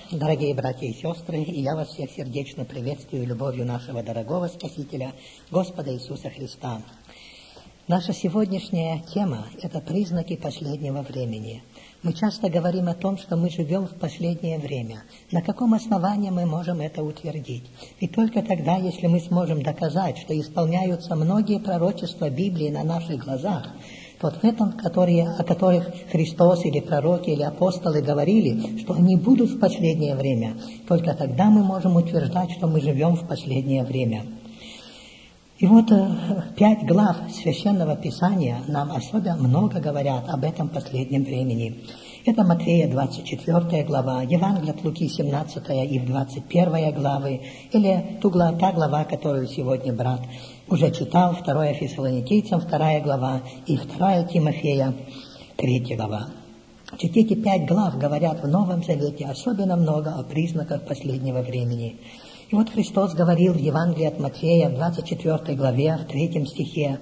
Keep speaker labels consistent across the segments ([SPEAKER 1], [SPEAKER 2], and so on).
[SPEAKER 1] Дорогие братья и сестры, и я вас всех сердечно приветствую любовью нашего дорогого Спасителя, Господа Иисуса Христа. Наша сегодняшняя тема – это признаки последнего времени. Мы часто говорим о том, что мы живем в последнее время. На каком основании мы можем это утвердить? И только тогда, если мы сможем доказать, что исполняются многие пророчества Библии на наших глазах, вот в этом, о которых Христос или пророки или апостолы говорили, что они будут в последнее время, только тогда мы можем утверждать, что мы живем в последнее время. И вот 5 глав Священного Писания нам особо много говорят об этом последнем времени. Это Матфея 24 глава, Евангелие от Луки 17 и 21 главы, или та глава, которую сегодня брат уже читал, 2 Фессалоникийцам 2 глава и 2 Тимофея 3 глава. Эти 5 глав говорят в Новом Завете особенно много о признаках последнего времени. И вот Христос говорил в Евангелии от Матфея в 24 главе, в 3 стихе,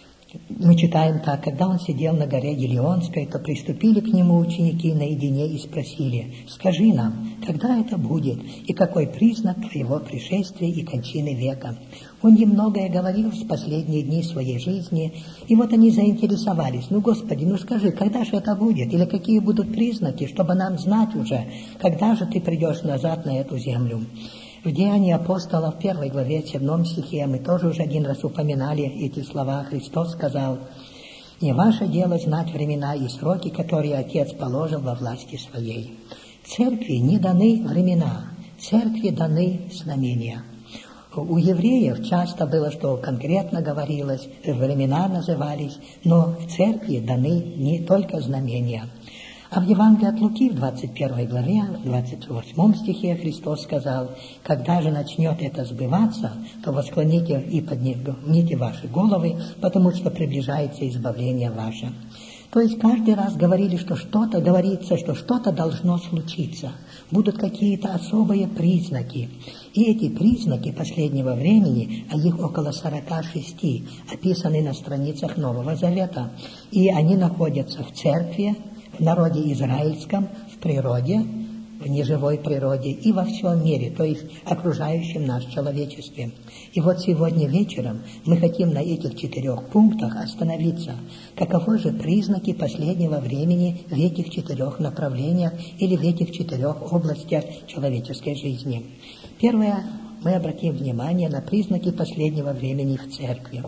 [SPEAKER 1] мы читаем так: когда он сидел на горе Елеонской, то приступили к нему ученики наедине и спросили: «Скажи нам, когда это будет, и какой признак твоего пришествия и кончины века?» Он им многое говорил в последние дни своей жизни, и вот они заинтересовались: Господи, скажи, когда же это будет, или какие будут признаки, чтобы нам знать уже, когда же ты придешь назад на эту землю. В Деянии апостолов, 1 главе, 7 стихе, мы тоже уже один раз упоминали эти слова. Христос сказал: «Не ваше дело знать времена и сроки, которые Отец положил во власти своей». Церкви не даны времена, церкви даны знамения. У евреев часто было, что конкретно говорилось, времена назывались, но церкви даны не только знамения. А в Евангелии от Луки в 21 главе, в 28 стихе Христос сказал: «Когда же начнет это сбываться, то восклоните и поднимите ваши головы, потому что приближается избавление ваше». То есть каждый раз говорили, что что-то говорится, что что-то должно случиться. Будут какие-то особые признаки. И эти признаки последнего времени, а их около 46, описаны на страницах Нового Завета. И они находятся в церкви, в народе израильском, в природе, в неживой природе и во всем мире, то есть окружающем нас человечестве. И вот сегодня вечером мы хотим на этих 4 пунктах остановиться. Каковы же признаки последнего времени в этих 4 направлениях или в этих 4 областях человеческой жизни? Первое, мы обратим внимание на признаки последнего времени в церкви.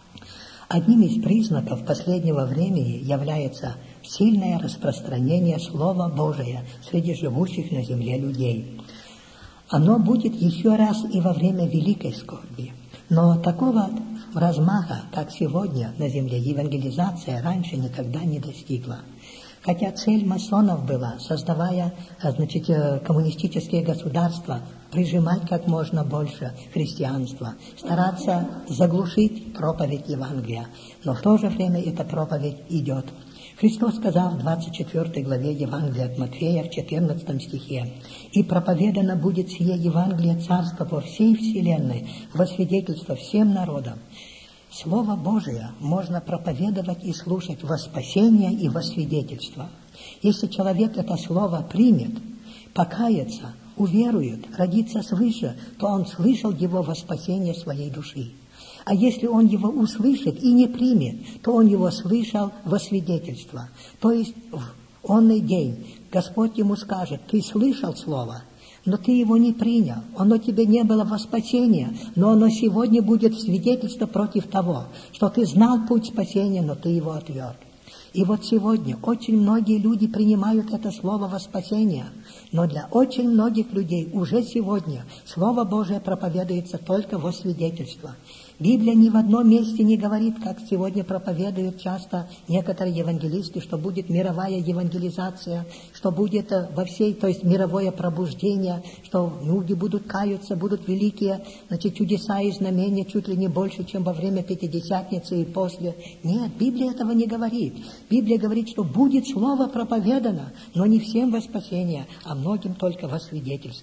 [SPEAKER 1] Одним из признаков последнего времени является сильное распространение Слова Божия среди живущих на земле людей. Оно будет еще раз и во время великой скорби. Но такого размаха, как сегодня на земле, евангелизация раньше никогда не достигла. Хотя цель масонов была, создавая коммунистические государства, прижимать как можно больше христианства, стараться заглушить проповедь Евангелия. Но в то же время эта проповедь идет. Христос сказал в 24 главе Евангелия от Матфея в 14 стихе: «И проповедано будет сие Евангелие Царства по всей вселенной, во свидетельство всем народам». Слово Божие можно проповедовать и слушать во спасение и во свидетельство. Если человек это слово примет, покается, уверует, родится свыше, то он слышал его во спасение своей души. А если он его услышит и не примет, то он его слышал во свидетельство. То есть в онный день Господь ему скажет: ты слышал слово, но ты его не принял, оно тебе не было во спасение, но оно сегодня будет свидетельство против того, что ты знал путь спасения, но ты его отверг. И вот сегодня очень многие люди принимают это слово во спасение, но для очень многих людей уже сегодня Слово Божие проповедуется только во свидетельство. Библия ни в одном месте не говорит, как сегодня проповедуют часто некоторые евангелисты, что будет мировая евангелизация, что будет во всей, то есть мировое пробуждение, что люди будут каяться, будут великие, чудеса и знамения чуть ли не больше, чем во время Пятидесятницы и после. Нет, Библия этого не говорит. Библия говорит, что будет слово проповедано, но не всем во спасение, а многим только во свидетельство.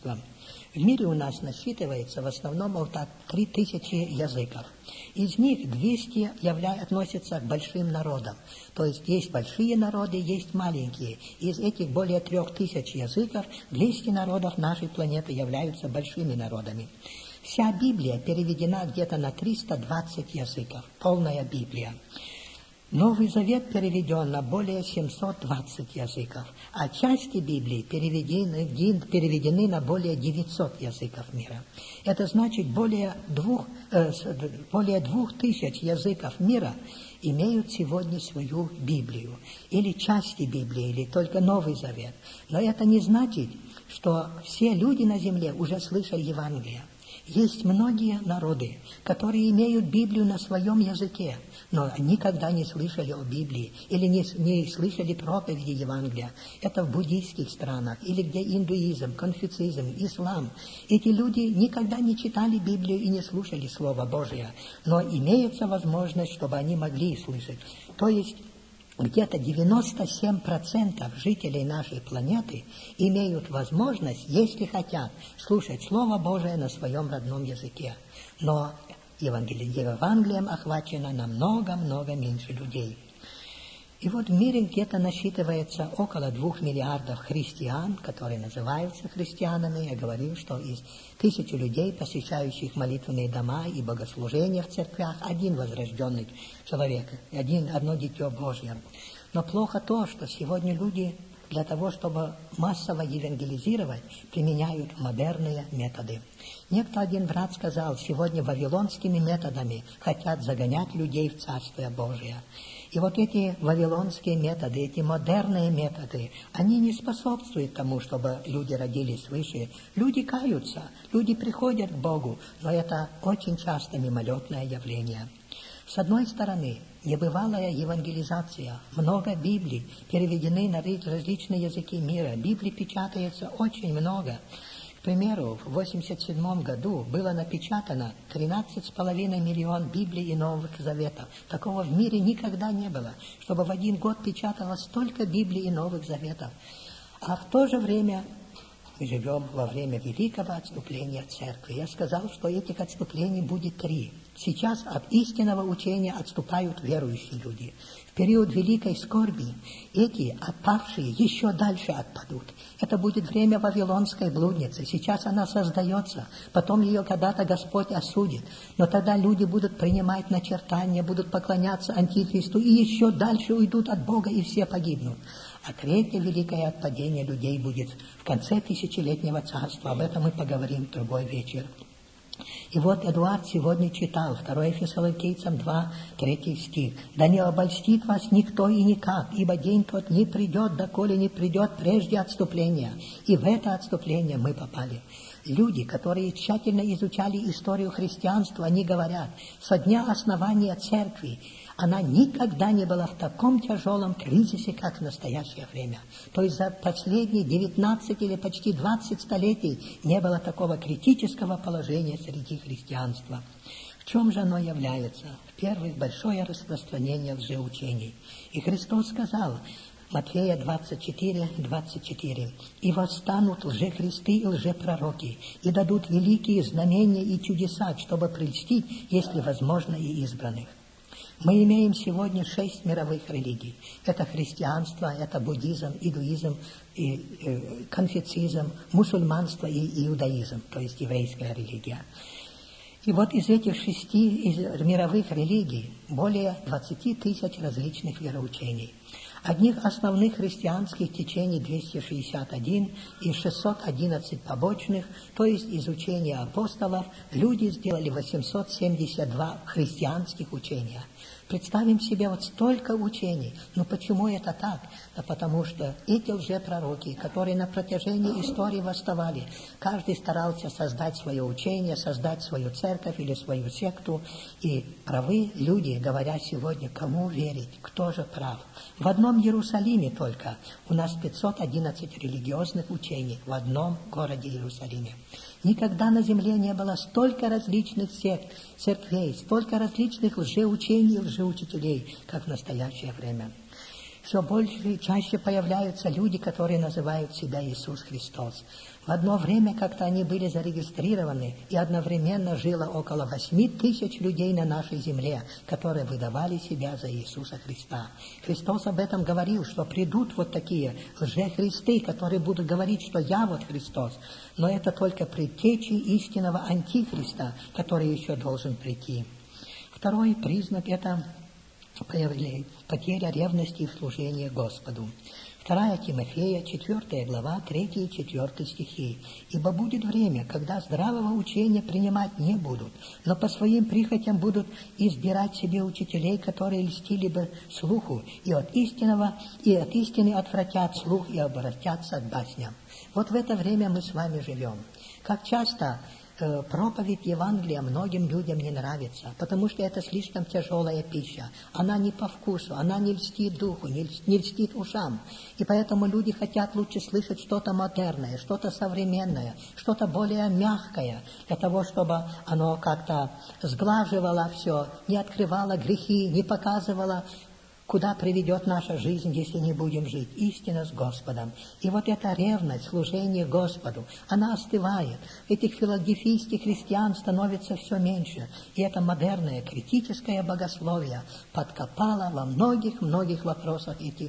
[SPEAKER 1] В мире у нас насчитывается в основном вот так 3000 языков. Из них 200 относятся к большим народам. То есть есть большие народы, есть маленькие. Из этих более 3000 языков 200 народов нашей планеты являются большими народами. Вся Библия переведена где-то на 320 языков. Полная Библия. Новый Завет переведен на более 720 языков, а части Библии переведены на более 900 языков мира. Это значит, более 2000 языков мира имеют сегодня свою Библию, или части Библии, или только Новый Завет. Но это не значит, что все люди на земле уже слышали Евангелие. Есть многие народы, которые имеют Библию на своем языке, но никогда не слышали о Библии или не слышали проповеди Евангелия. Это в буддийских странах, или где индуизм, конфуциизм, ислам. Эти люди никогда не читали Библию и не слушали Слово Божие, но имеется возможность, чтобы они могли слышать. То есть где-то 97% жителей нашей планеты имеют возможность, если хотят, слушать Слово Божие на своем родном языке. Но Евангелием охвачено намного-много меньше людей. И вот в мире где-то насчитывается около 2 миллиардов христиан, которые называются христианами. Я говорил, что из 1000 людей, посещающих молитвенные дома и богослужения в церквях, один возрожденный человек, одно дитё Божье. Но плохо то, что сегодня люди для того, чтобы массово евангелизировать, применяют модерные методы. Некто один брат сказал, сегодня вавилонскими методами хотят загонять людей в Царствие Божие. И вот эти вавилонские методы, эти модерные методы, они не способствуют тому, чтобы люди родились свыше. Люди каются, люди приходят к Богу, но это очень часто мимолетное явление. С одной стороны, небывалая евангелизация, много Библий переведены на различные языки мира. Библий печатается очень много. К примеру, в 1987 году было напечатано 13,5 миллион Библий и Новых Заветов. Такого в мире никогда не было, чтобы в один год печаталось столько Библий и Новых Заветов. А в то же время мы живем во время великого отступления Церкви. Я сказал, что этих отступлений будет 3. Сейчас от истинного учения отступают верующие люди. В период великой скорби эти отпавшие еще дальше отпадут. Это будет время вавилонской блудницы. Сейчас она создается, потом ее когда-то Господь осудит. Но тогда люди будут принимать начертания, будут поклоняться Антихристу и еще дальше уйдут от Бога, и все погибнут. А третье великое отпадение людей будет в конце тысячелетнего царства. Об этом мы поговорим в другой вечер. И вот Эдуард сегодня читал 2 Фессалоникийцам 2, 3 стих. «Да не обольстит вас никто и никак, ибо день тот не придет, доколе не придет прежде отступления». И в это отступление мы попали. Люди, которые тщательно изучали историю христианства, они говорят, со дня основания церкви она никогда не была в таком тяжелом кризисе, как в настоящее время. То есть за последние 19 или почти 20 столетий не было такого критического положения среди христианства. В чем же оно является? Во-первых, большое распространение лжеучений. И Христос сказал, Матфея 24:24. «И восстанут лжехристы и лжепророки, и дадут великие знамения и чудеса, чтобы прельстить, если возможно, и избранных». Мы имеем сегодня 6 мировых религий. Это христианство, это буддизм, индуизм, конфуциизм, мусульманство и иудаизм, то есть еврейская религия. И вот из этих 6 мировых религий более 20 тысяч различных вероучений. Одних основных христианских течений 261 и 611 побочных, то есть из учения апостолов, люди сделали 872 христианских учения. Представим себе вот столько учений. Но почему это так? Да потому что эти лжепророки, которые на протяжении истории восставали, каждый старался создать свое учение, создать свою церковь или свою секту. И правы люди, говоря сегодня, кому верить, кто же прав. В одном Иерусалиме только у нас 511 религиозных учений, в одном городе Иерусалиме. Никогда на земле не было столько различных сект, церквей, столько различных лжеучений и лжеучителей, как в настоящее время. все больше и чаще появляются люди, которые называют себя Иисус Христос. В одно время как-то они были зарегистрированы, и одновременно жило около 8 тысяч людей на нашей земле, которые выдавали себя за Иисуса Христа. Христос об этом говорил, что придут вот такие лжехристы, которые будут говорить, что я вот Христос. Но это только предтечи истинного антихриста, который еще должен прийти. Второй признак – это потеря ревности в служении Господу. 2 Тимофея, 4 глава, 3 и 4 стихи. «Ибо будет время, когда здравого учения принимать не будут, но по своим прихотям будут избирать себе учителей, которые льстили бы слуху, и от истины отвратят слух и обратятся к басням». Вот в это время мы с вами живем. Как часто проповедь Евангелия многим людям не нравится, потому что это слишком тяжелая пища. Она не по вкусу, она не льстит духу, не льстит ушам. И поэтому люди хотят лучше слышать что-то модерное, что-то современное, что-то более мягкое, для того, чтобы оно как-то сглаживало все, не открывало грехи, не показывало, куда приведет наша жизнь, если не будем жить истинно с Господом. И вот эта ревность, служение Господу, она остывает. Этих филадельфийских христиан становится все меньше. И это модерное, критическое богословие подкопало во многих вопросах эти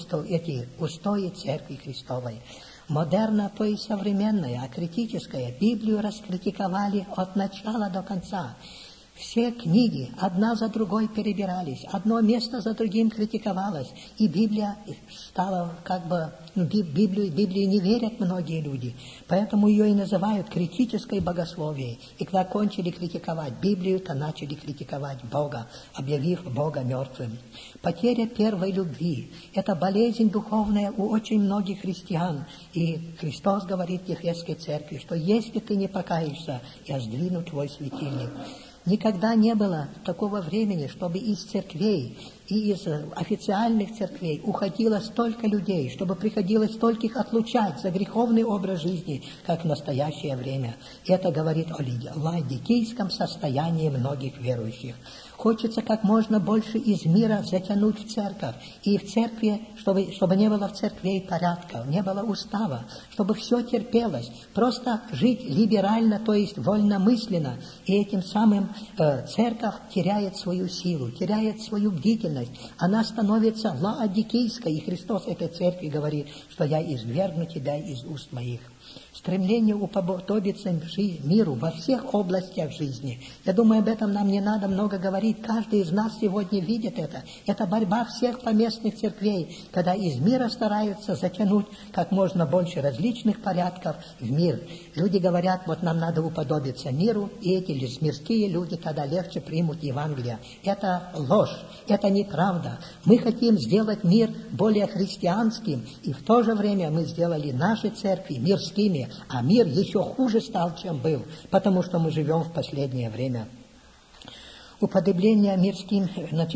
[SPEAKER 1] устои Церкви Христовой. Модерна, то есть современная, а критическая, Библию раскритиковали от начала до конца. Все книги одна за другой перебирались, одно место за другим критиковалось, и Библия стала Библии не верят многие люди, поэтому ее и называют критической богословией. И когда кончили критиковать Библию, то начали критиковать Бога, объявив Бога мертвым. Потеря первой любви – это болезнь духовная у очень многих христиан, и Христос говорит в Ефесской церкви, что если ты не покаешься, я сдвину твой светильник. Никогда не было такого времени, чтобы из церквей и из официальных церквей уходило столько людей, чтобы приходилось стольких отлучать за греховный образ жизни, как в настоящее время. Это говорит о ладикийском состоянии многих верующих. Хочется как можно больше из мира затянуть в церковь. И в церкви, чтобы не было в церкви порядка, не было устава, чтобы все терпелось. Просто жить либерально, то есть вольномысленно. И этим самым церковь теряет свою силу, теряет свою бдительность. Она становится лаодикийской. И Христос этой церкви говорит, что я извергну тебя из уст моих. Стремление уподобиться миру во всех областях жизни. Я думаю, об этом нам не надо много говорить. Каждый из нас сегодня видит это. Это борьба всех поместных церквей, когда из мира стараются затянуть как можно больше различных порядков в мир. Люди говорят, вот нам надо уподобиться миру, и эти мирские люди тогда легче примут Евангелие. Это ложь, это неправда. Мы хотим сделать мир более христианским, и в то же время мы сделали наши церкви мирскими, а мир еще хуже стал, чем был, потому что мы живем в последнее время. Употребление мирским,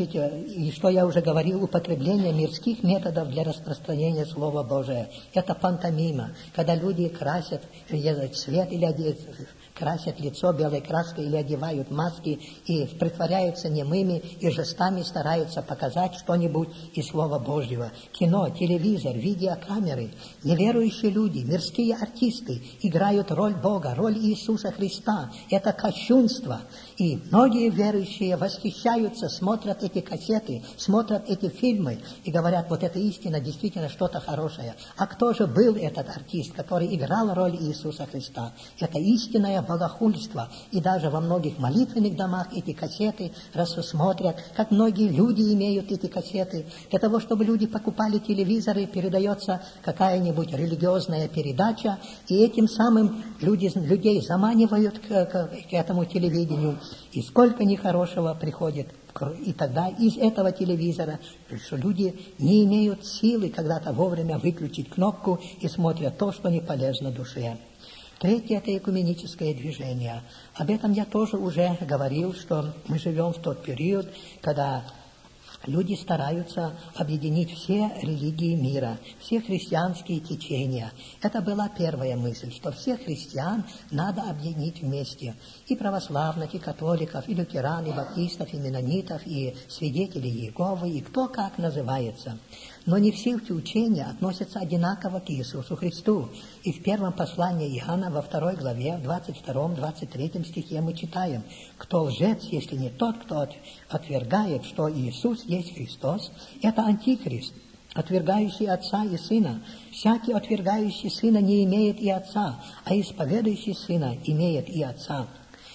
[SPEAKER 1] и что я уже говорил, употребление мирских методов для распространения Слова Божия. Это пантомима, когда люди красят цвет или красят лицо белой краской или одевают маски и притворяются немыми и жестами стараются показать что-нибудь из Слова Божьего. Кино, телевизор, видеокамеры. Неверующие люди, мирские артисты играют роль Бога, роль Иисуса Христа. Это кощунство. И многие верующие восхищаются, смотрят эти кассеты, смотрят эти фильмы и говорят, вот это истина, действительно что-то хорошее. А кто же был этот артист, который играл роль Иисуса Христа? Это истинное богохульство. И даже во многих молитвенных домах эти кассеты рассмотрят, как многие люди имеют эти кассеты. Для того, чтобы люди покупали телевизоры, передается какая-нибудь религиозная передача, и этим самым людей заманивают к этому телевидению. И сколько нехорошего приходит. И тогда из этого телевизора, что люди не имеют силы когда-то вовремя выключить кнопку и смотрят то, что не полезно душе. Третье – это экуменическое движение. Об этом я тоже уже говорил, что мы живем в тот период, когда люди стараются объединить все религии мира, все христианские течения. Это была первая мысль, что всех христиан надо объединить вместе. И православных, и католиков, и лютеран, и баптистов, и менонитов, и свидетелей Иеговы, и кто как называется. Но не все эти учения относятся одинаково к Иисусу Христу. И в первом послании Иоанна, во 2 главе, в 22-23 стихе мы читаем: «Кто лжец, если не тот, кто отвергает, что Иисус есть Христос, это антихрист, отвергающий Отца и Сына. Всякий, отвергающий Сына, не имеет и Отца, а исповедующий Сына имеет и Отца».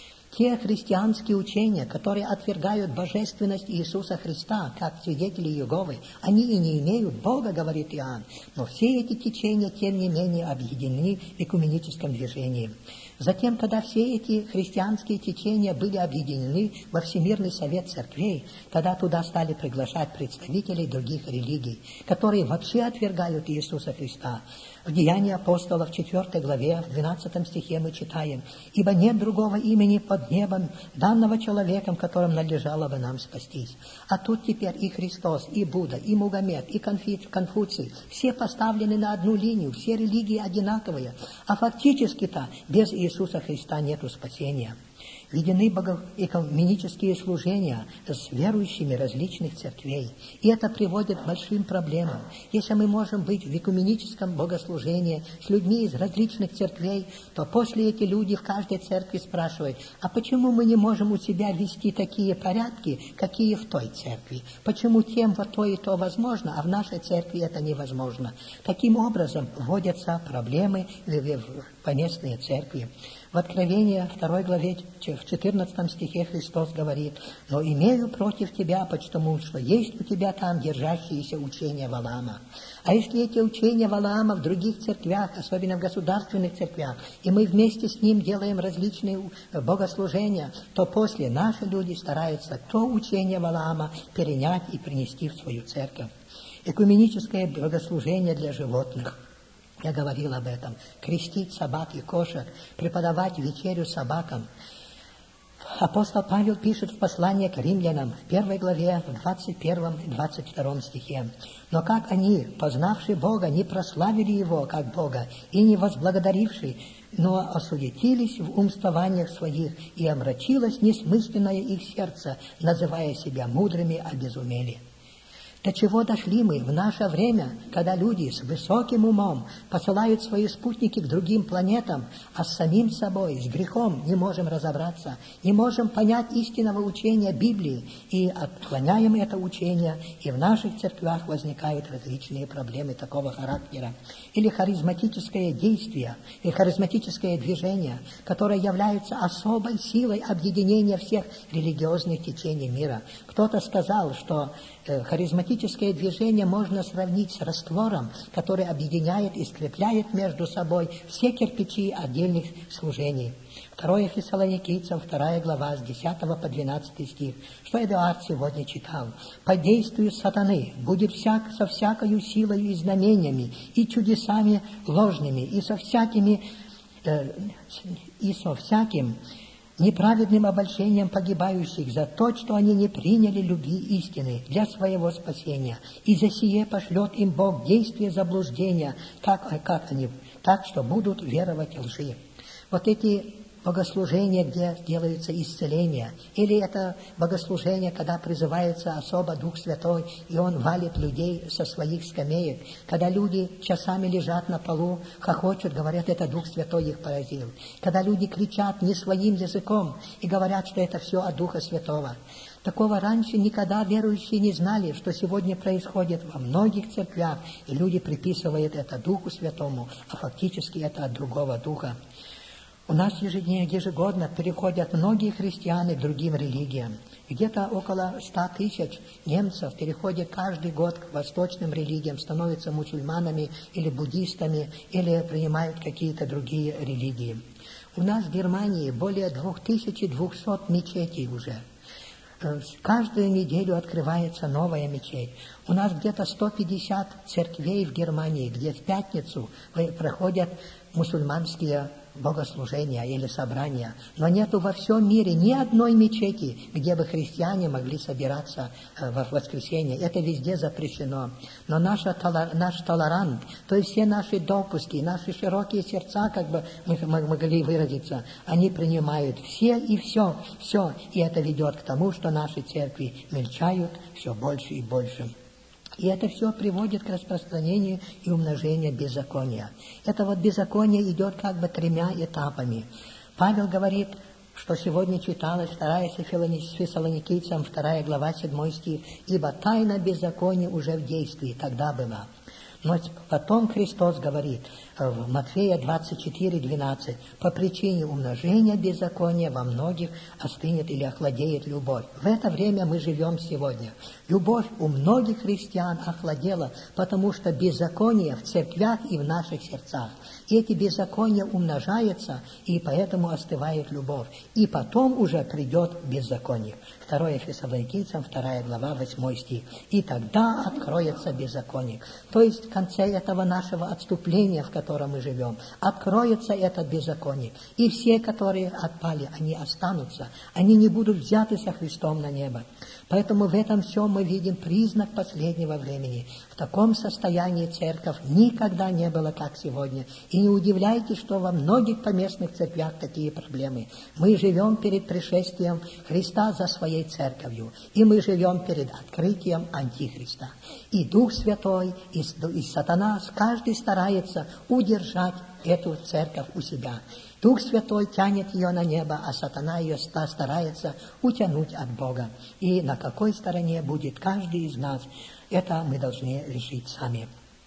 [SPEAKER 1] Те христианские учения, которые отвергают божественность Иисуса Христа, как свидетели Иеговы, они и не имеют Бога, говорит Иоанн. Но все эти течения, тем не менее, объединены в экуменическом движении. Затем, когда все эти христианские течения были объединены во Всемирный совет церквей, тогда туда стали приглашать представителей других религий, которые вообще отвергают Иисуса Христа. В Деянии апостолов, в 4 главе, в 12 стихе мы читаем: «Ибо нет другого имени под небом, данного человеком, которым надлежало бы нам спастись». А тут теперь и Христос, и Будда, и Мухаммед, и Конфуций, все поставлены на одну линию, все религии одинаковые, а фактически-то без Иисуса Христа нету спасения. Введены экуменические служения с верующими различных церквей. И это приводит к большим проблемам. Если мы можем быть в экуменическом богослужении с людьми из различных церквей, то после эти люди в каждой церкви спрашивают: а почему мы не можем у себя вести такие порядки, какие в той церкви? Почему тем вот то и то возможно, а в нашей церкви это невозможно? Таким образом вводятся проблемы в поместные церкви. В Откровении 2 главе, в 14 стихе Христос говорит: «Но имею против тебя, потому что есть у тебя там держащиеся учения Валаама». А если эти учения Валаама в других церквях, особенно в государственных церквях, и мы вместе с ним делаем различные богослужения, то после наши люди стараются то учение Валаама перенять и принести в свою церковь. Экуменическое богослужение для животных. Я говорил об этом. Крестить собак и кошек, преподавать вечерю собакам. Апостол Павел пишет в послании к римлянам в 1 главе, в 21 и 22 стихе: «Но как они, познавши Бога, не прославили Его как Бога и не возблагодаривши, но осуетились в умствованиях своих, и омрачилось несмысленное их сердце, называя себя мудрыми, обезумели». До чего дошли мы в наше время, когда люди с высоким умом посылают свои спутники к другим планетам, а с самим собой, с грехом не можем разобраться, не можем понять истинного учения Библии и отклоняем это учение, и в наших церквях возникают различные проблемы такого характера. Или харизматическое действие, или харизматическое движение, которое является особой силой объединения всех религиозных течений мира. Кто-то сказал, что харизматическое движение можно сравнить с раствором, который объединяет и скрепляет между собой все кирпичи отдельных служений. 2 Фессалоникийцам, 2 глава, с 10 по 12 стих. Что Эдуард сегодня читал? «По действию сатаны будет со всякою силою и знамениями, и чудесами ложными, и со всяким неправедным обольщением погибающих за то, что они не приняли любви истины для своего спасения. И за сие пошлет им Бог действие заблуждения, так что будут веровать лжи». Вот эти богослужения, где делается исцеление, или это богослужение, когда призывается особо Дух Святой, и Он валит людей со своих скамеек, когда люди часами лежат на полу, хохочут, говорят, это Дух Святой их поразил, когда люди кричат не своим языком и говорят, что это все от Духа Святого. Такого раньше никогда верующие не знали, что сегодня происходит во многих церквях, и люди приписывают это Духу Святому, а фактически это от другого духа. У нас ежегодно переходят многие христиане к другим религиям. Где-то около 100 тысяч немцев переходят каждый год к восточным религиям, становятся мусульманами или буддистами, или принимают какие-то другие религии. У нас в Германии более 2200 мечетей уже. Каждую неделю открывается новая мечеть. У нас где-то 150 церквей в Германии, где в пятницу проходят мусульманские богослужения или собрания. Но нету во всем мире ни одной мечети, где бы христиане могли собираться в воскресенье. Это везде запрещено. Но наш толерант, то есть все наши допуски, наши широкие сердца, как бы мы могли выразиться, они принимают все и все. И это ведет к тому, что наши церкви мельчают все больше и больше. И это все приводит к распространению и умножению беззакония. Это вот беззаконие идет как бы 3 этапами. Павел говорит, что сегодня читалось 2 Фессалоникийцам, 2 глава, 7 стих, «Ибо тайна беззакония уже в действии, тогда была». Но потом Христос говорит в Матфея 24:12, «По причине умножения беззакония во многих остынет или охладеет любовь». В это время мы живем сегодня. Любовь у многих христиан охладела, потому что беззаконие в церквях и в наших сердцах. И эти беззакония умножаются, и поэтому остывает любовь. И потом уже придет беззаконие. 2 Фессалоникийцам, 2 глава, 8 стих. «И тогда откроется беззаконие». То есть в конце этого нашего отступления, в котором мы живем, откроется это беззаконие. И все, которые отпали, они останутся. Они не будут взяты со Христом на небо. Поэтому в этом всем мы видим признак последнего времени. В таком состоянии церковь никогда не была, как сегодня. И не удивляйтесь, что во многих поместных церквях такие проблемы. Мы живем перед пришествием Христа за своей церковью. И мы живем перед открытием Антихриста. И Дух Святой, и Сатана, каждый старается удержать эту церковь у себя. Дух Святой тянет ее на небо, а сатана ее старается утянуть от Бога. И на какой стороне будет каждый из нас, это мы должны решить сами.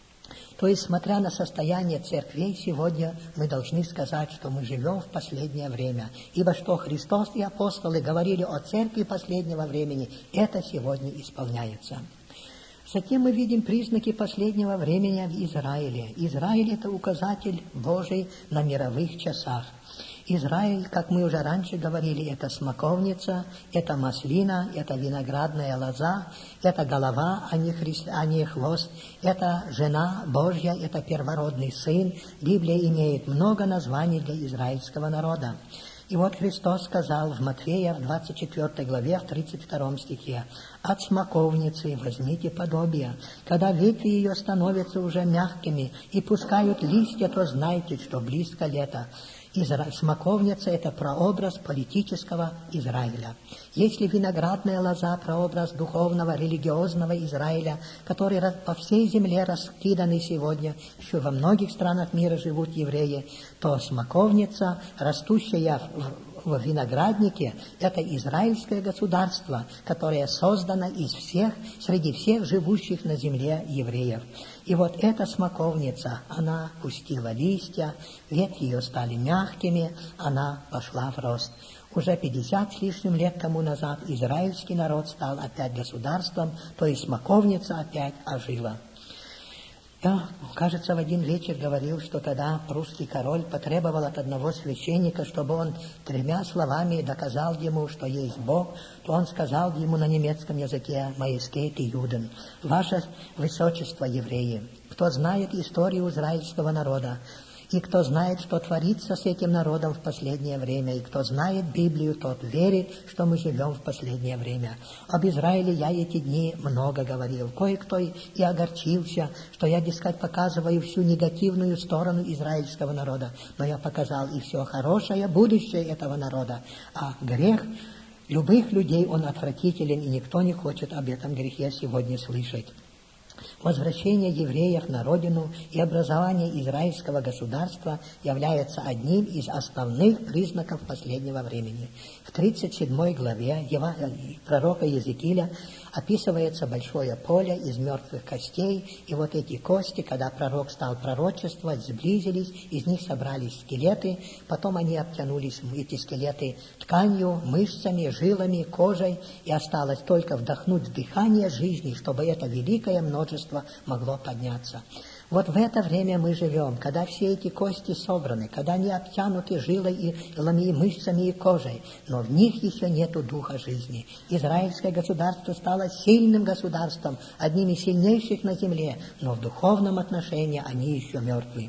[SPEAKER 1] То есть, смотря на состояние церквей сегодня, мы должны сказать, что мы живем в последнее время. Ибо что Христос и апостолы говорили о церкви последнего времени, это сегодня исполняется. Затем мы видим признаки последнего времени в Израиле. Израиль – это указатель Божий на мировых часах. Израиль, как мы уже раньше говорили, это смоковница, это маслина, это виноградная лоза, это голова, а не хвост, это жена Божья, это первородный сын. Библия имеет много названий для израильского народа. И вот Христос сказал в Матфея в 24 главе, в 32 стихе, «От смоковницы возьмите подобие. Когда ветви ее становятся уже мягкими и пускают листья, то знайте, что близко лето». Смоковница – это прообраз политического Израиля. Если виноградная лоза – прообраз духовного, религиозного Израиля, который по всей земле раскиданы сегодня, еще во многих странах мира живут евреи, то смоковница, растущая в винограднике, это израильское государство, которое создано среди всех живущих на земле евреев. И вот эта смоковница, она пустила листья, ветви ее стали мягкими, она пошла в рост. Уже 50 с лишним лет тому назад израильский народ стал опять государством, то есть смоковница опять ожила. Я, кажется, в один вечер говорил, что когда прусский король потребовал от одного священника, чтобы он 3 словами доказал ему, что есть Бог, то он сказал ему на немецком языке «Маестет и Юден», «Ваше Высочество, евреи, кто знает историю израильского народа, и кто знает, что творится с этим народом в последнее время, и кто знает Библию, тот верит, что мы живем в последнее время. Об Израиле я эти дни много говорил. Кое-кто и огорчился, что я, дескать, показываю всю негативную сторону израильского народа. Но я показал и все хорошее будущее этого народа. А грех любых людей, он отвратителен, и никто не хочет об этом грехе сегодня слышать. Возвращение евреев на родину и образование израильского государства является одним из основных признаков последнего времени. В 37 главе пророка Иезекииля описывается большое поле из мертвых костей, и вот эти кости, когда пророк стал пророчествовать, сблизились, из них собрались скелеты, потом они обтянулись, эти скелеты, тканью, мышцами, жилами, кожей, и осталось только вдохнуть дыхание жизни, чтобы это великое множество могло подняться. Вот в это время мы живем, когда все эти кости собраны, когда они обтянуты жилой и мышцами и кожей, но в них еще нету духа жизни. Израильское государство стало сильным государством, одним из сильнейших на земле, но в духовном отношении они еще мертвы.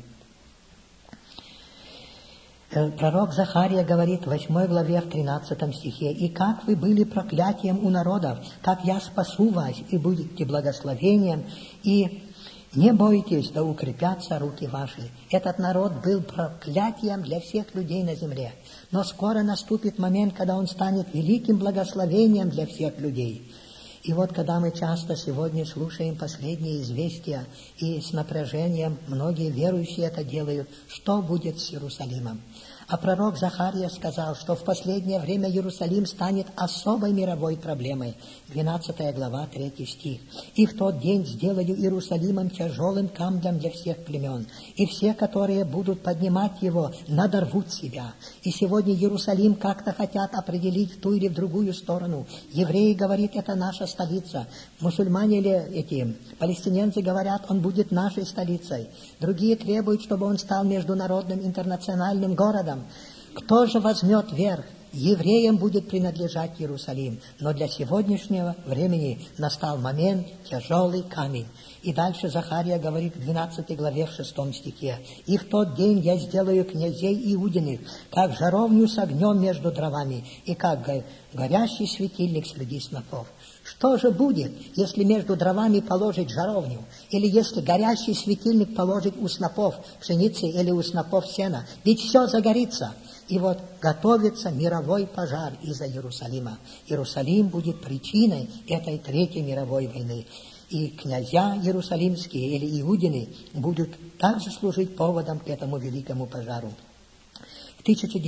[SPEAKER 1] Пророк Захария говорит в 8 главе, в 13 стихе, «И как вы были проклятием у народов, так я спасу вас, и будете благословением, и не бойтесь, да укрепятся руки ваши». Этот народ был проклятием для всех людей на земле. Но скоро наступит момент, когда он станет великим благословением для всех людей. И вот когда мы часто сегодня слушаем последние известия, и с напряжением многие верующие это делают, что будет с Иерусалимом? А пророк Захария сказал, что в последнее время Иерусалим станет особой мировой проблемой. 12 глава, 3 стих. «И в тот день сделаю Иерусалимом тяжелым камнем для всех племен, и все, которые будут поднимать его, надорвут себя». И сегодня Иерусалим как-то хотят определить в ту или в другую сторону. Евреи говорят, это наша столица. Мусульмане или эти палестиненцы говорят, он будет нашей столицей. Другие требуют, чтобы он стал международным интернациональным городом. Кто же возьмет верх? Евреям будет принадлежать Иерусалим. Но для сегодняшнего времени настал момент, тяжелый камень. И дальше Захария говорит в 12 главе, в 6 стихе. «И в тот день я сделаю князей Иудиных, как жаровню с огнем между дровами, и как горящий светильник среди снопов». Что же будет, если между дровами положить жаровню, или если горящий светильник положить у снопов пшеницы или у снопов сена? Ведь все загорится. И вот готовится мировой пожар из-за Иерусалима. Иерусалим будет причиной этой Третьей мировой войны. И князья иерусалимские или иудины будут также служить поводом к этому великому пожару. В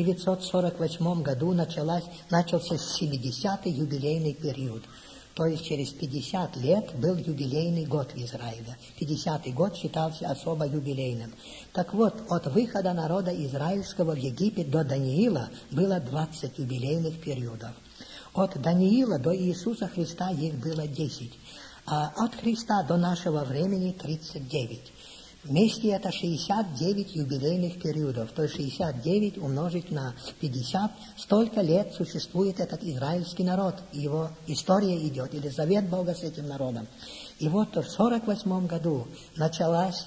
[SPEAKER 1] 1948 году начался 70-й юбилейный период. То есть через 50 лет был юбилейный год в Израиле. 50-й год считался особо юбилейным. Так вот, от выхода народа израильского в Египет до Даниила было 20 юбилейных периодов. От Даниила до Иисуса Христа их было 10. А от Христа до нашего времени 39. Вместе это 69 юбилейных периодов, то есть 69 умножить на 50, столько лет существует этот израильский народ, его история идет, или завет Бога с этим народом. И вот в 48 году начался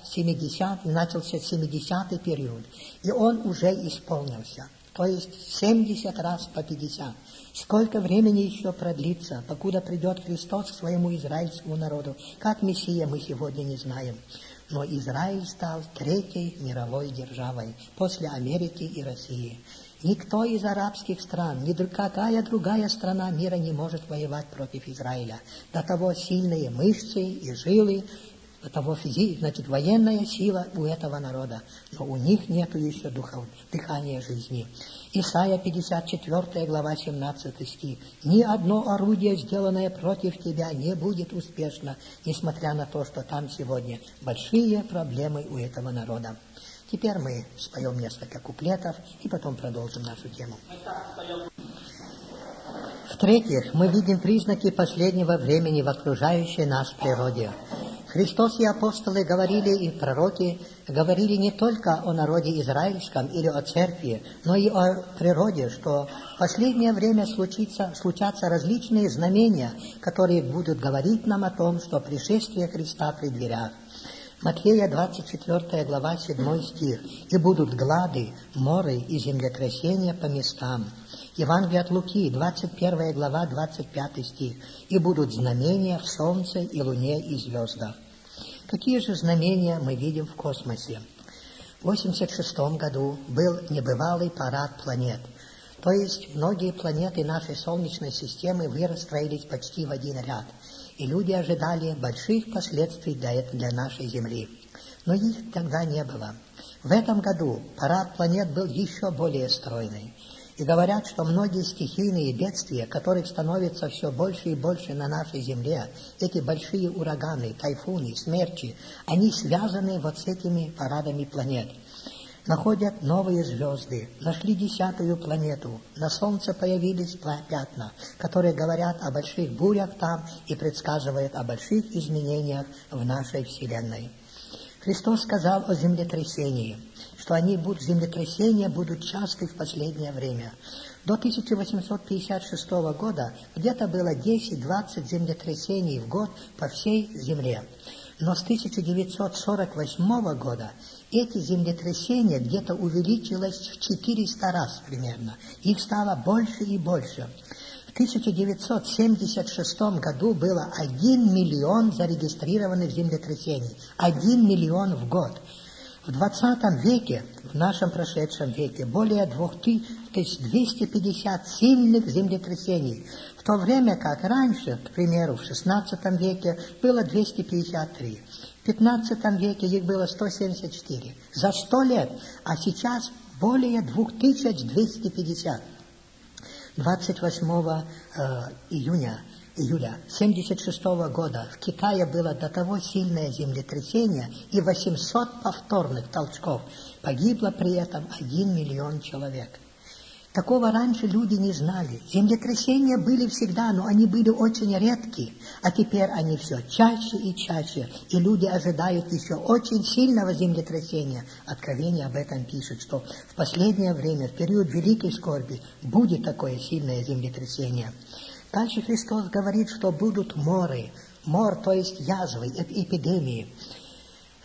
[SPEAKER 1] 70-й период, и он уже исполнился, то есть 70 раз по 50. Сколько времени еще продлится, покуда придет Христос к своему израильскому народу, как Мессия, мы сегодня не знаем. Но Израиль стал третьей мировой державой после Америки и России. Никто из арабских стран, ни какая другая страна мира не может воевать против Израиля. До того сильные мышцы и жилы, до того военная сила у этого народа. Но у них нет еще дыхания жизни. Исайя 54 глава 17 стих. «Ни одно орудие, сделанное против тебя, не будет успешно, несмотря на то, что там сегодня большие проблемы у этого народа». Теперь мы споем несколько куплетов и потом продолжим нашу тему. В-третьих, мы видим признаки последнего времени в окружающей нас природе. Христос и апостолы говорили, и пророки говорили не только о народе израильском или о церкви, но и о природе, что в последнее время случатся различные знамения, которые будут говорить нам о том, что пришествие Христа при дверях. Матфея 24 глава 7 стих. «И будут глады, моры и землетрясения по местам». Евангелие от Луки, 21 глава, 25 стих. «И будут знамения в солнце и луне и звездах». Какие же знамения мы видим в космосе? В 1986 году был небывалый парад планет. То есть многие планеты нашей Солнечной системы выстроились почти в один ряд. И люди ожидали больших последствий для нашей Земли. Но их тогда не было. В этом году парад планет был еще более стройный. И говорят, что многие стихийные бедствия, которых становится все больше и больше на нашей Земле, эти большие ураганы, тайфуны, смерчи, они связаны вот с этими парадами планет. Находят новые звезды, нашли 10-ю планету, на Солнце появились пятна, которые говорят о больших бурях там и предсказывают о больших изменениях в нашей Вселенной. Христос сказал о землетрясении, что землетрясения будут часты в последнее время. До 1856 года где-то было 10-20 землетрясений в год по всей Земле. Но с 1948 года эти землетрясения где-то увеличилось в 400 раз примерно. Их стало больше и больше. В 1976 году было 1 миллион зарегистрированных землетрясений. 1 миллион в год. В 20 веке, в нашем прошедшем веке, более 250 сильных землетрясений, в то время как раньше, к примеру, в 16 веке было 253, в 15 веке их было 174, за 100 лет, а сейчас более 2250. 28 июля 1976 года в Китае было до того сильное землетрясение и 800 повторных толчков. Погибло при этом 1 миллион человек. Такого раньше люди не знали. Землетрясения были всегда, но они были очень редки. А теперь они все чаще и чаще. И люди ожидают еще очень сильного землетрясения. Откровение об этом пишет, что в последнее время, в период великой скорби, будет такое сильное землетрясение. Дальше Христос говорит, что будут моры, то есть язвы, эпидемии. В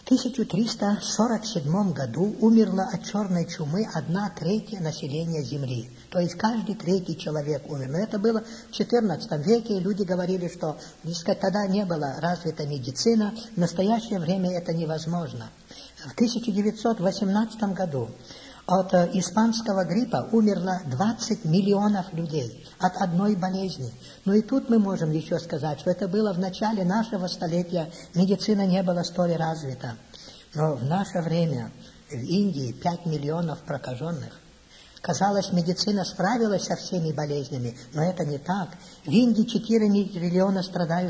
[SPEAKER 1] 1347 году умерло от черной чумы 1/3 населения Земли. То есть каждый 3-й человек умер. Но это было в XIV веке, и люди говорили, что тогда не была развита медицина, в настоящее время это невозможно. В 1918 году от испанского гриппа умерло 20 миллионов людей от одной болезни. Но и тут мы можем еще сказать, что это было в начале нашего столетия, медицина не была столь развита. Но в наше время в Индии 5 миллионов прокаженных. Казалось, медицина справилась со всеми болезнями, но это не так. В Индии 4 миллиона страдают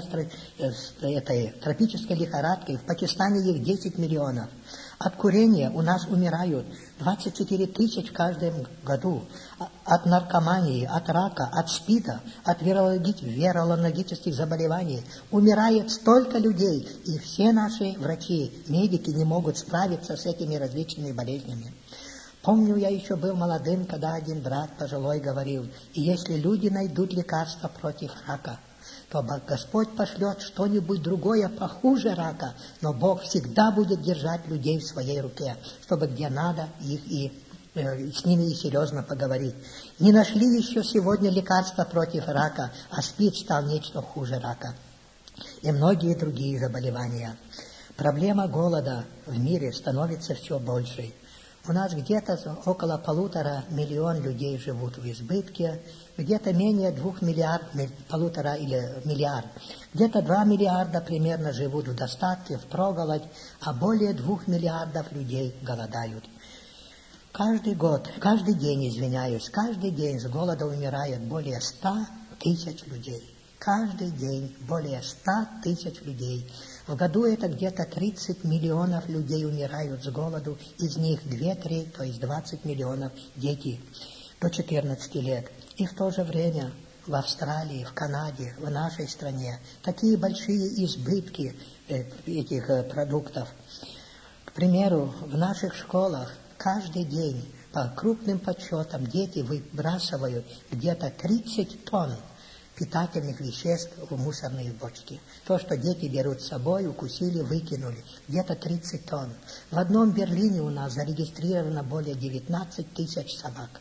[SPEAKER 1] этой тропической лихорадкой, в Пакистане их 10 миллионов. От курения у нас умирают 24 тысячи в каждом году. От наркомании, от рака, от СПИДа, от вирологических заболеваний умирает столько людей, и все наши врачи, медики не могут справиться с этими различными болезнями. Помню, я еще был молодым, когда один брат пожилой говорил, и если люди найдут лекарство против рака, то Господь пошлет что-нибудь другое похуже рака, но Бог всегда будет держать людей в своей руке, чтобы где надо их с ними и серьезно поговорить. Не нашли еще сегодня лекарства против рака, а СПИД стал нечто хуже рака. И многие другие заболевания. Проблема голода в мире становится все большей. У нас где-то около 1,5 миллиона людей живут в избытке, где-то менее 2 миллиардов, 1,5 или миллиард. Где-то 2 миллиарда примерно живут в достатке, впроголодь, а более 2 миллиардов людей голодают. Каждый день с голода умирает более 100 тысяч людей. Каждый день более 100 тысяч людей. В году это где-то 30 миллионов людей умирают с голоду, из них 2/3, то есть 20 миллионов дети до 14 лет. И в то же время в Австралии, в Канаде, в нашей стране такие большие избытки этих продуктов. К примеру, в наших школах каждый день по крупным подсчетам дети выбрасывают где-то 30 тонн питательных веществ в мусорные бочки. То, что дети берут с собой, укусили, выкинули. Где-то 30 тонн. В одном Берлине у нас зарегистрировано более 19 тысяч собак.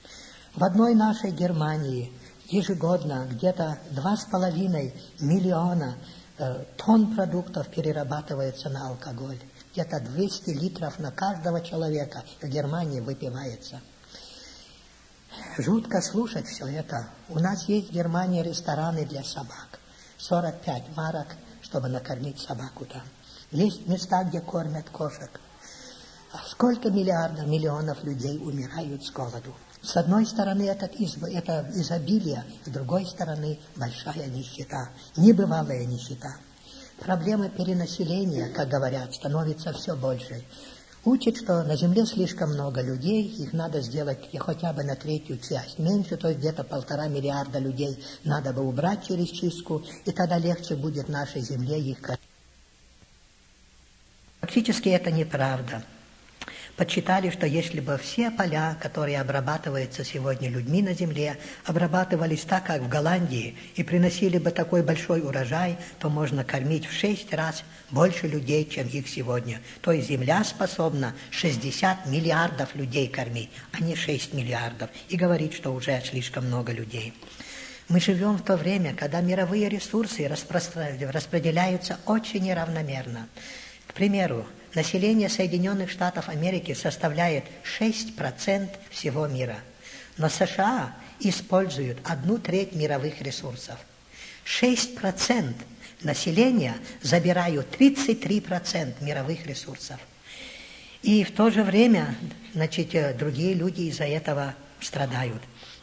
[SPEAKER 1] В одной нашей Германии ежегодно где-то 2,5 миллиона тонн продуктов перерабатывается на алкоголь. Где-то 200 литров на каждого человека в Германии выпивается. Жутко слушать все это. У нас есть в Германии рестораны для собак. 45 марок, чтобы накормить собаку там. Есть места, где кормят кошек. А сколько миллионов людей умирают с голоду? С одной стороны, это изобилие, с другой стороны, большая нищета, небывалая нищета. Проблема перенаселения, как говорят, становится все больше. Учат, что на Земле слишком много людей, их надо сделать хотя бы на 1/3 часть меньше, то есть где-то 1,5 миллиарда людей надо бы убрать через чистку, и тогда легче будет нашей Земле их кормить. Фактически это неправда. Подсчитали, что если бы все поля, которые обрабатываются сегодня людьми на земле, обрабатывались так, как в Голландии, и приносили бы такой большой урожай, то можно кормить в 6 раз больше людей, чем их сегодня. То есть земля способна 60 миллиардов людей кормить, а не 6 миллиардов. И говорит, что уже слишком много людей. Мы живем в то время, когда мировые ресурсы распределяются очень неравномерно. К примеру, население Соединенных Штатов Америки составляет 6% всего мира. Но США используют 1/3 мировых ресурсов. 6% населения забирают 33% мировых ресурсов. И в то же время, другие люди из-за этого страдают.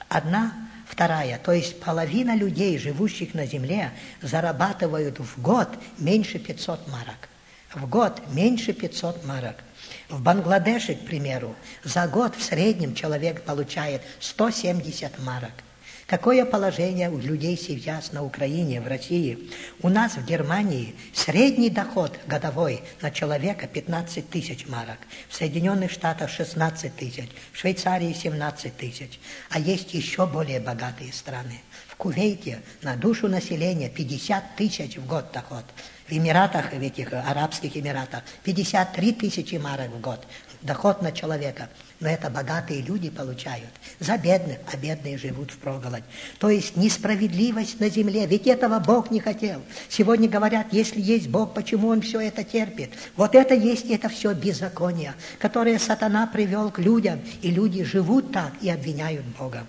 [SPEAKER 1] 1/2, то есть половина людей, живущих на Земле, зарабатывают в год меньше 500 марок. В год меньше 500 марок. В Бангладеше, к примеру, за год в среднем человек получает 170 марок. Какое положение у людей сейчас на Украине, в России? У нас в Германии средний доход годовой на человека 15 тысяч марок. В Соединенных Штатах 16 тысяч, в Швейцарии 17 тысяч. А есть еще более богатые страны. В Кувейте на душу населения 50 тысяч в год доход. В Эмиратах, в этих Арабских Эмиратах, 53 тысячи марок в год. Доход на человека. Но это богатые люди получают за бедных, а бедные живут впроголодь. То есть несправедливость на земле. Ведь этого Бог не хотел. Сегодня говорят, если есть Бог, почему Он все это терпит? Вот это есть, это все беззаконие, которое сатана привел к людям. И люди живут так и обвиняют Бога.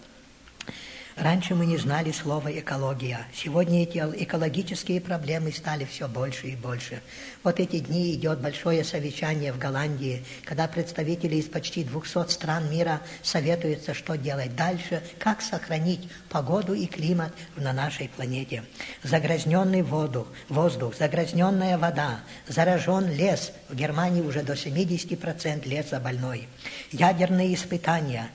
[SPEAKER 1] Раньше мы не знали слова «экология». Сегодня эти экологические проблемы стали все больше и больше. Вот эти дни идет большое совещание в Голландии, когда представители из почти 200 стран мира советуются, что делать дальше, как сохранить погоду и климат на нашей планете. Загрязненный воздух, загрязненная вода, заражен лес. В Германии уже до 70% леса больной. Ядерные испытания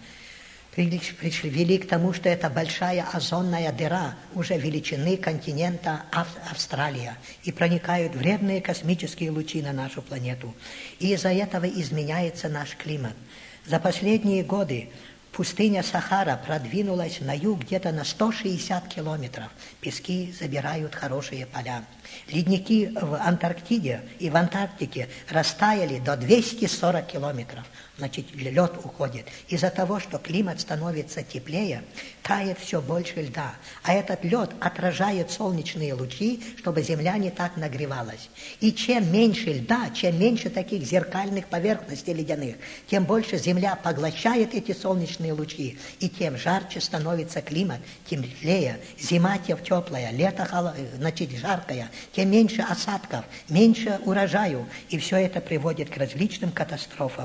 [SPEAKER 1] привели к тому, что это большая озонная дыра уже величины континента Австралия, и проникают вредные космические лучи на нашу планету. И из-за этого изменяется наш климат. За последние годы пустыня Сахара продвинулась на юг где-то на 160 километров. Пески забирают хорошие поля. Ледники в Антарктиде и в Антарктике растаяли до 240 километров. Лед уходит. Из-за того, что климат становится теплее, тает все больше льда. А этот лед отражает солнечные лучи, чтобы Земля не так нагревалась. И чем меньше льда, чем меньше таких зеркальных поверхностей ледяных, тем больше Земля поглощает эти солнечные лучи, и тем жарче становится климат, теплее. Зима тем теплая, лето жаркое, тем меньше осадков, меньше урожаю. И все это приводит к различным катастрофам.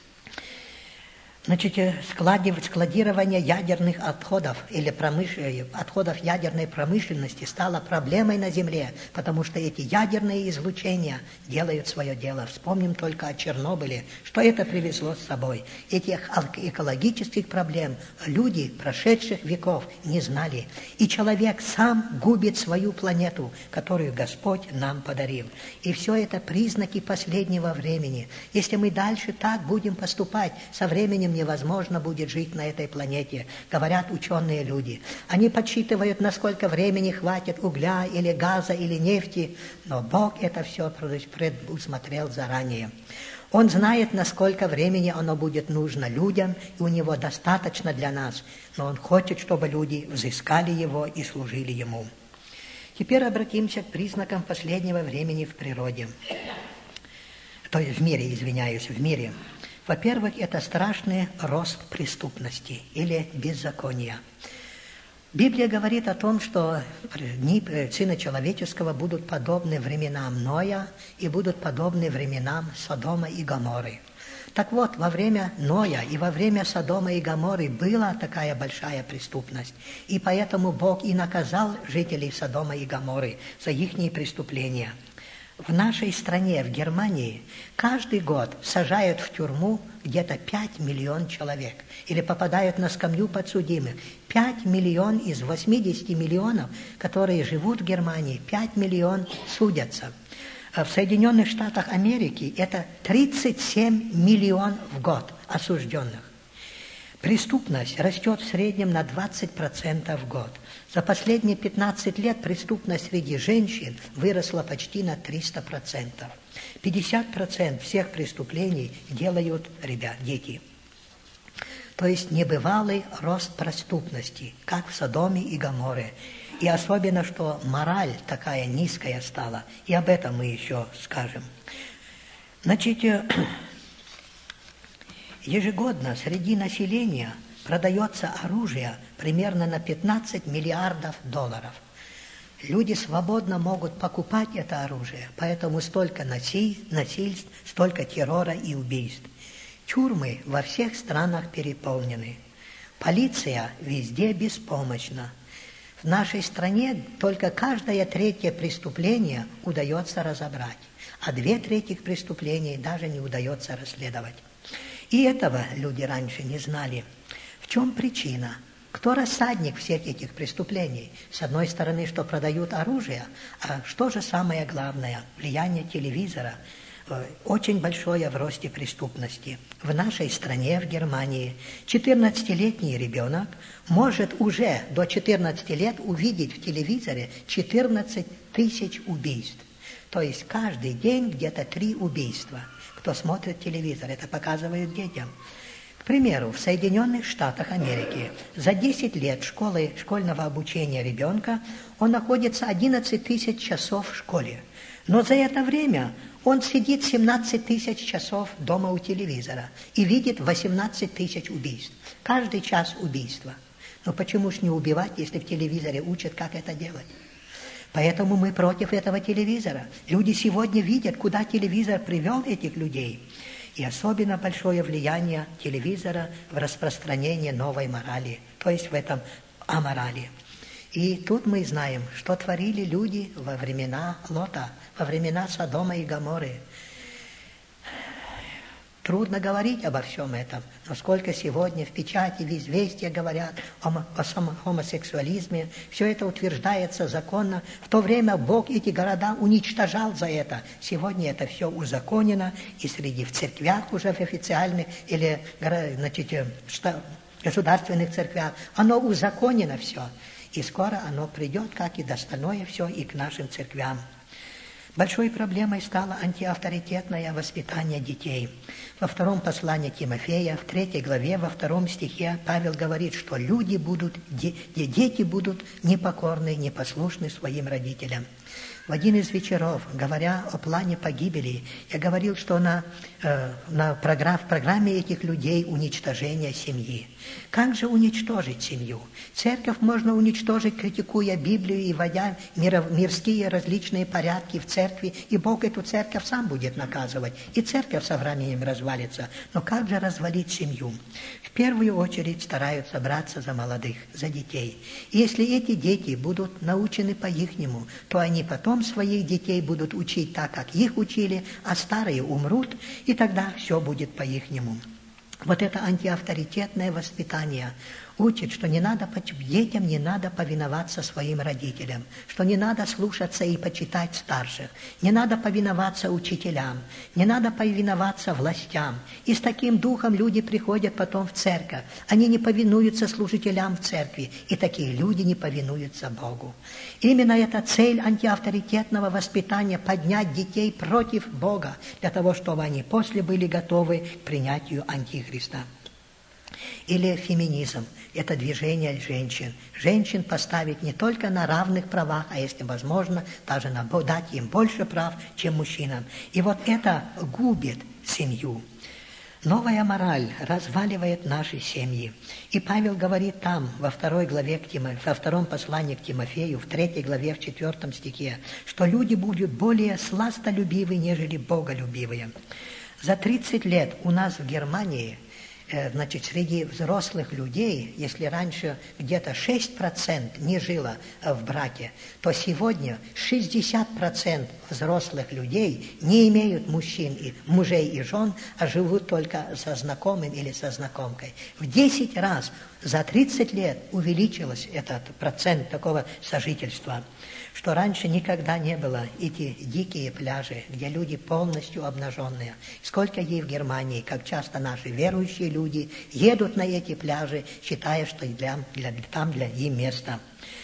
[SPEAKER 1] Складирование ядерных отходов или отходов ядерной промышленности стало проблемой на Земле, потому что эти ядерные излучения делают свое дело. Вспомним только о Чернобыле, что это привезло с собой. Этих экологических проблем люди прошедших веков не знали. И человек сам губит свою планету, которую Господь нам подарил. И все это признаки последнего времени. Если мы дальше так будем поступать, со временем невозможно будет жить на этой планете, говорят ученые люди. Они подсчитывают, насколько времени хватит угля или газа или нефти, но Бог это все предусмотрел заранее. Он знает, насколько времени оно будет нужно людям, и у Него достаточно для нас, но Он хочет, чтобы люди взыскали Его и служили Ему. Теперь обратимся к признакам последнего времени в природе. То есть в мире. Во-первых, это страшный рост преступности или беззакония. Библия говорит о том, что дни Сына Человеческого будут подобны временам Ноя и будут подобны временам Содома и Гоморры. Так вот, во время Ноя и во время Содома и Гоморры была такая большая преступность. И поэтому Бог и наказал жителей Содома и Гоморры за их преступления. В нашей стране, в Германии, каждый год сажают в тюрьму где-то 5 миллионов человек. Или попадают на скамью подсудимых. 5 миллионов из 80 миллионов, которые живут в Германии, 5 миллионов судятся. В Соединенных Штатах Америки это 37 миллионов в год осужденных. Преступность растет в среднем на 20% в год. За последние 15 лет преступность среди женщин выросла почти на 300%. 50% всех преступлений делают дети. То есть небывалый рост преступности, как в Содоме и Гоморре. И особенно, что мораль такая низкая стала. И об этом мы еще скажем. Значит, ежегодно среди населения продается оружие примерно на 15 миллиардов долларов. Люди свободно могут покупать это оружие, поэтому столько насильств, столько террора и убийств. Тюрьмы во всех странах переполнены. Полиция везде беспомощна. В нашей стране только каждое третье преступление удается разобрать, а 2/3 преступлений даже не удается расследовать. И этого люди раньше не знали. В чем причина? Кто рассадник всех этих преступлений? С одной стороны, что продают оружие, а что же самое главное? Влияние телевизора очень большое в росте преступности. В нашей стране, в Германии, 14-летний ребенок может уже до 14 лет увидеть в телевизоре 14 тысяч убийств. То есть каждый день где-то 3 убийства. Кто смотрит телевизор, это показывают детям. К примеру, в Соединенных Штатах Америки за 10 лет школьного обучения ребенка он находится 11 тысяч часов в школе. Но за это время он сидит 17 тысяч часов дома у телевизора и видит 18 тысяч убийств. Каждый час убийства. Но почему ж не убивать, если в телевизоре учат, как это делать? Поэтому мы против этого телевизора. Люди сегодня видят, куда телевизор привел этих людей. И особенно большое влияние телевизора в распространении новой морали, то есть в этом аморали. И тут мы знаем, что творили люди во времена Лота, во времена Содома и Гоморры. Трудно говорить обо всем этом, но сколько сегодня в печати, в известиях говорят о гомосексуализме, все это утверждается законно. В то время Бог эти города уничтожал за это. Сегодня это все узаконено, и в церквях уже в официальных или государственных церквях оно узаконено все. И скоро оно придет, как и остальное все, и к нашим церквям. Большой проблемой стало антиавторитетное воспитание детей. Во 2 послании Тимофея, в 3 главе, во 2 стихе Павел говорит, что дети будут непокорны, непослушны своим родителям. В один из вечеров, говоря о плане погибели, я говорил, что в программе этих людей уничтожение семьи. Как же уничтожить семью? Церковь можно уничтожить, критикуя Библию и вводя мирские различные порядки в церкви, и Бог эту церковь сам будет наказывать, и церковь со временем развалится. Но как же развалить семью? В первую очередь стараются браться за молодых, за детей. И если эти дети будут научены по-ихнему, то они потом своих детей будут учить так, как их учили, а старые умрут, и тогда все будет по-ихнему. Вот это антиавторитетное воспитание учит, что детям не надо повиноваться своим родителям, что не надо слушаться и почитать старших, не надо повиноваться учителям, не надо повиноваться властям. И с таким духом люди приходят потом в церковь. Они не повинуются служителям в церкви, и такие люди не повинуются Богу. Именно эта цель антиавторитетного воспитания – поднять детей против Бога, для того, чтобы они после были готовы к принятию Антихриста. Или феминизм – это движение женщин. Женщин поставить не только на равных правах, а если возможно, даже дать им больше прав, чем мужчинам. И вот это губит семью. Новая мораль разваливает наши семьи. И Павел говорит там, во 2 главе, во 2 послании к Тимофею, в 3 главе, в 4 стихе, что люди будут более сластолюбивы, нежели боголюбивые. За 30 лет у нас в Германии среди взрослых людей, если раньше где-то 6% не жило в браке, то сегодня 60% взрослых людей не имеют мужей и жен, а живут только со знакомым или со знакомкой. В 10 раз за 30 лет увеличился этот процент такого сожительства, что раньше никогда не было, эти дикие пляжи, где люди полностью обнаженные. Сколько ей в Германии, как часто наши верующие люди едут на эти пляжи, считая, что там для им место.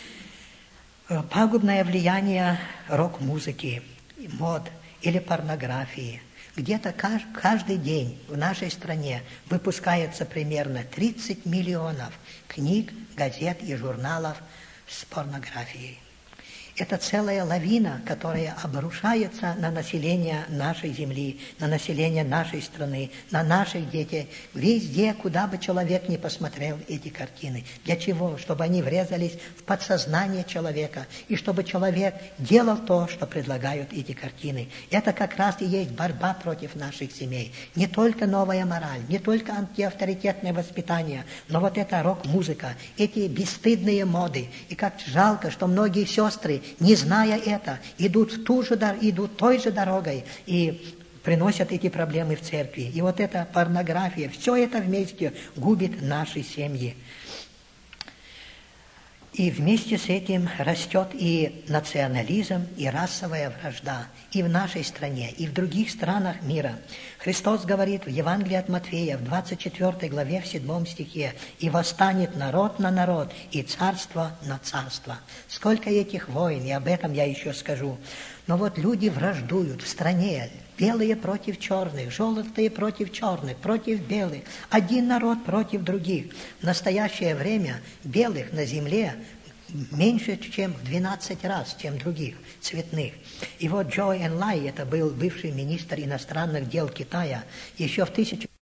[SPEAKER 1] Пагубное влияние рок-музыки, мод или порнографии. Где-то каждый день в нашей стране выпускается примерно 30 миллионов книг, газет и журналов с порнографией. Это целая лавина, которая обрушается на население нашей земли, на население нашей страны, на наших детей. Везде, куда бы человек ни посмотрел эти картины. Для чего? Чтобы они врезались в подсознание человека, и чтобы человек делал то, что предлагают эти картины. Это как раз и есть борьба против наших семей. Не только новая мораль, не только антиавторитетное воспитание, но вот эта рок-музыка, эти бесстыдные моды. И как жалко, что многие сестры, не зная это, идут той же дорогой и приносят эти проблемы в церкви. И вот эта порнография, все это вместе губит наши семьи. И вместе с этим растет и национализм, и расовая вражда и в нашей стране, и в других странах мира. Христос говорит в Евангелии от Матфея, в 24 главе, в 7 стихе, «И восстанет народ на народ, и царство на царство». Сколько этих войн, и об этом я еще скажу. Но вот люди враждуют в стране, белые против черных, желтые против черных, против белых. Один народ против других. В настоящее время белых на земле меньше, чем в 12 раз, чем других, цветных. И вот Чжоу Энлай, это был бывший министр иностранных дел Китая, еще в